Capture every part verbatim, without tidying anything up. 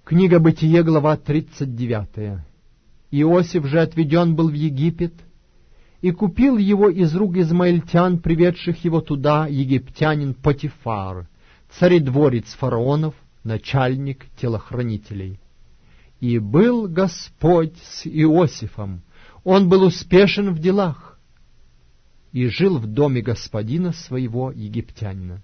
Книга Бытие, глава тридцать девятая. Иосиф же отведен был в Египет, и купил его из рук измаильтян, приведших его туда, египтянин Потифар, царедворец фараонов, начальник телохранителей. И был Господь с Иосифом, он был успешен в делах, и жил в доме господина своего египтянина.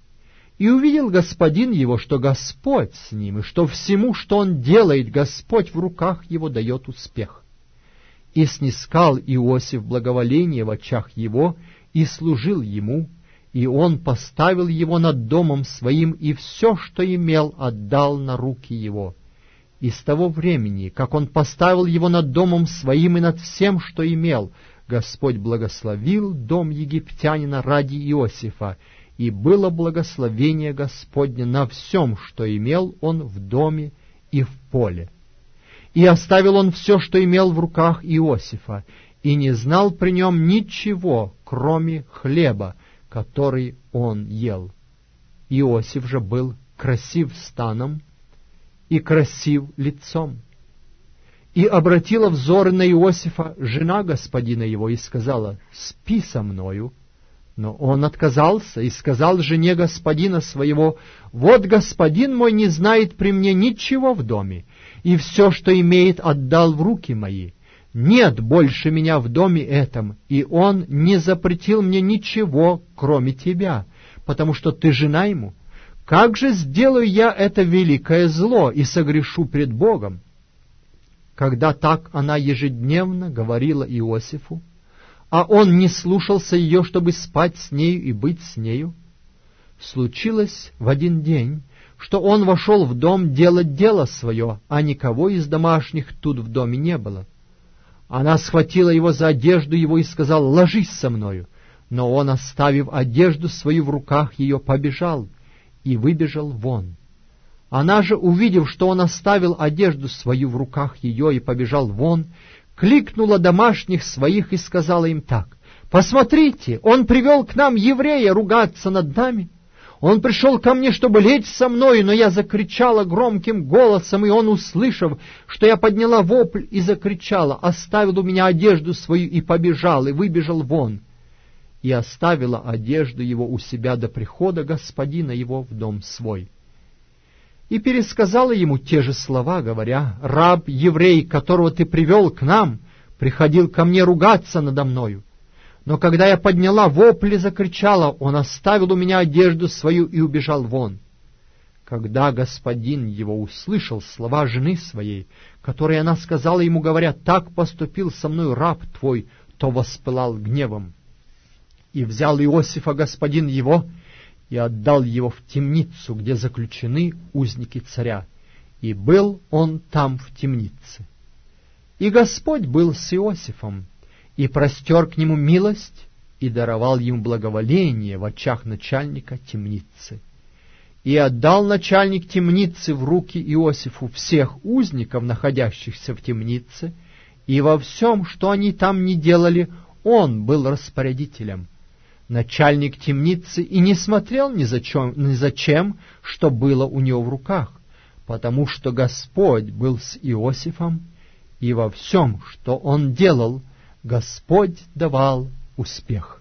И увидел господин его, что Господь с ним, и что всему, что он делает, Господь в руках его дает успех. И снискал Иосиф благоволение в очах его, и служил ему, и он поставил его над домом своим, и все, что имел, отдал на руки его. И с того времени, как он поставил его над домом своим и над всем, что имел, Господь благословил дом египтянина ради Иосифа, и было благословение Господне на всем, что имел он в доме и в поле. И оставил он все, что имел в руках Иосифа, и не знал при нем ничего, кроме хлеба, который он ел. Иосиф же был красив станом и красив лицом. И обратила взоры на Иосифа жена господина его и сказала: «Спи со мною». Но он отказался и сказал жене господина своего: «Вот господин мой не знает при мне ничего в доме, и все, что имеет, отдал в руки мои. Нет больше меня в доме этом, и он не запретил мне ничего, кроме тебя, потому что ты жена ему. Как же сделаю я это великое зло и согрешу пред Богом?» Когда так она ежедневно говорила Иосифу, а он не слушался ее, чтобы спать с нею и быть с нею, случилось в один день, что он вошел в дом делать дело свое, а никого из домашних тут в доме не было. Она схватила его за одежду его и сказала: «Ложись со мною». Но он, оставив одежду свою в руках ее, побежал и выбежал вон. Она же, увидев, что он оставил одежду свою в руках ее и побежал вон, кликнула домашних своих и сказала им так: «Посмотрите, он привел к нам еврея ругаться над нами. Он пришел ко мне, чтобы лечь со мною, но я закричала громким голосом, и он, услышав, что я подняла вопль и закричала, оставил у меня одежду свою и побежал, и выбежал вон, и оставила одежду его у себя до прихода господина его в дом свой». И пересказала ему те же слова, говоря: «Раб еврей, которого ты привел к нам, приходил ко мне ругаться надо мною. Но когда я подняла вопль и закричала, он оставил у меня одежду свою и убежал вон». Когда господин его услышал слова жены своей, которые она сказала ему, говоря: «Так поступил со мною раб твой», то воспылал гневом. И взял Иосифа господин его и отдал его в темницу, где заключены узники царя, и был он там в темнице. И Господь был с Иосифом, и простер к нему милость, и даровал ему благоволение в очах начальника темницы. И отдал начальник темницы в руки Иосифу всех узников, находящихся в темнице, и во всем, что они там ни делали, он был распорядителем. Начальник темницы и не смотрел ни за чем, ни за чем, что было у него в руках, потому что Господь был с Иосифом, и во всем, что он делал, Господь давал успех.